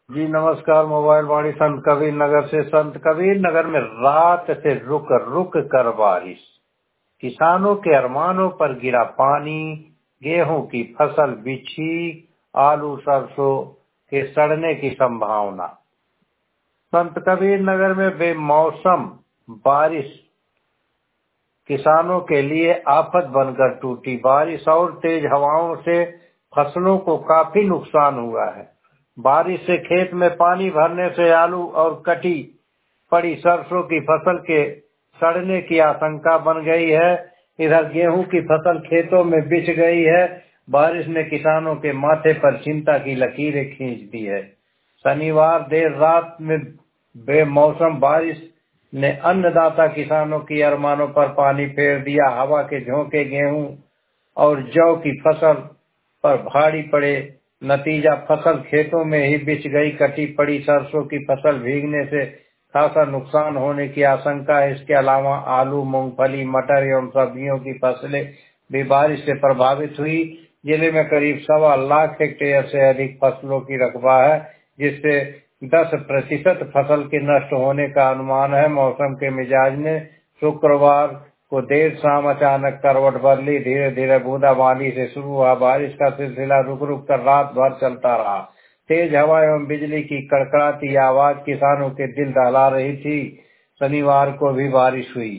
जी नमस्कार। मोबाइल वाणी संत कबीर नगर से। संत कबीर नगर में रात से रुक रुक कर बारिश, किसानों के अरमानों पर गिरा पानी, गेहूं की फसल बिछी, आलू सरसों के सड़ने की संभावना। संत कबीर नगर में बेमौसम बारिश किसानों के लिए आफत बनकर टूटी। बारिश और तेज हवाओं से फसलों को काफी नुकसान हुआ है। बारिश से खेत में पानी भरने से आलू और कटी पड़ी सरसों की फसल के सड़ने की आशंका बन गई है। इधर गेहूं की फसल खेतों में बिछ गई है। बारिश ने किसानों के माथे पर चिंता की लकीरें खींच दी है। शनिवार देर रात में बेमौसम बारिश ने अन्नदाता किसानों की अरमानों पर पानी फेर दिया। हवा के झोंके गेहूं और जौ की फसल पर भारी पड़े। नतीजा फसल खेतों में ही बिछ गई। कटी पड़ी सरसों की फसल भीगने से खासा नुकसान होने की आशंका है। इसके अलावा आलू, मूंगफली, मटर एवं सब्जियों की फसलें भी बारिश से प्रभावित हुई। जिले में करीब 1.25 लाख हेक्टेयर से अधिक फसलों की रकबा है, जिससे 10% फसल के नष्ट होने का अनुमान है। मौसम के मिजाज ने शुक्रवार को देर शाम अचानक करवट बदली। धीरे धीरे बूंदाबांदी से शुरू हुआ बारिश का सिलसिला रुक रुक कर रात भर चलता रहा। तेज हवा एवं बिजली की कड़कड़ाती आवाज किसानों के दिल दहला रही थी। शनिवार को भी बारिश हुई।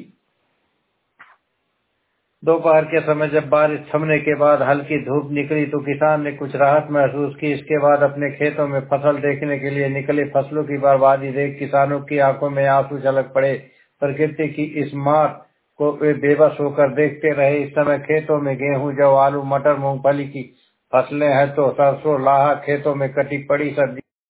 दोपहर के समय जब बारिश थमने के बाद हल्की धूप निकली तो किसान ने कुछ राहत महसूस की। इसके बाद अपने खेतों में फसल देखने के लिए निकले। फसलों की बर्बादी देख किसानों की आंखों में आंसू झलक पड़े। प्रकृति की इस मार को वे बेबस होकर देखते रहे। इस समय खेतों में गेहूं, जौ, आलू, मटर, मूंगफली की फसलें हैं तो सरसों, लाह खेतों में कटी पड़ी सब्जी